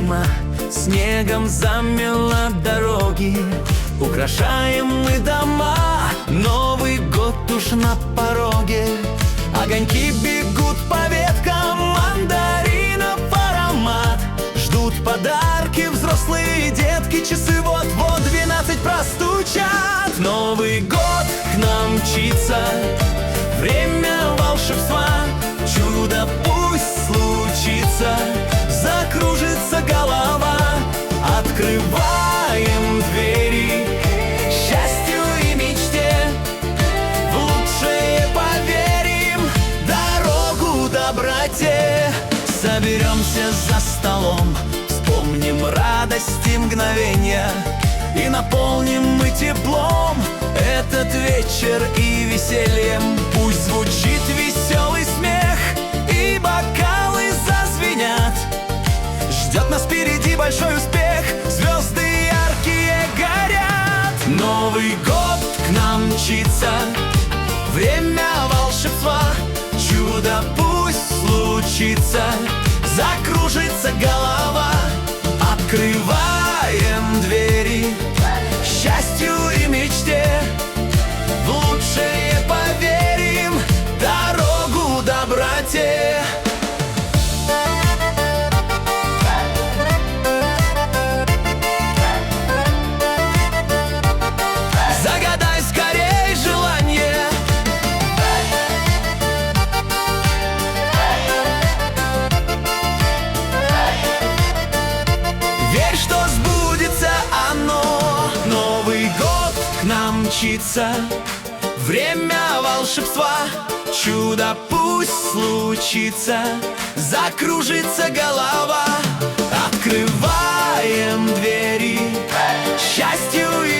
зима снегом замела дороги. Украшаем мы дома, Новый год уж на пороге. Огоньки бегут по веткам, мандаринов аромат. Ждут подарки взрослые детки, часы вот-вот 12 простучат. Новый год к нам мчится, время волшебства. Чудо пусть случится, закружится голова. Открываем двери счастью и мечте, в лучшее поверим, дорогу доброте. Соберемся за столом, вспомним радости мгновения, и наполним мы теплом этот вечер и весельем. Пусть звучит веселый смех и бокалы зазвенят. Ждет нас впереди большой успех, звезды яркие горят. Новый год к нам мчится, время волшебства. Чудо пусть случится, закружится голова. Открываем двери счастью и мечте, в лучшее поверим, дорогу доброте. Загадай скорей желание, верь, что сбудется оно. Новый год к нам мчится, время волшебства. Чудо пусть случится, закружится голова. Открываем двери счастью и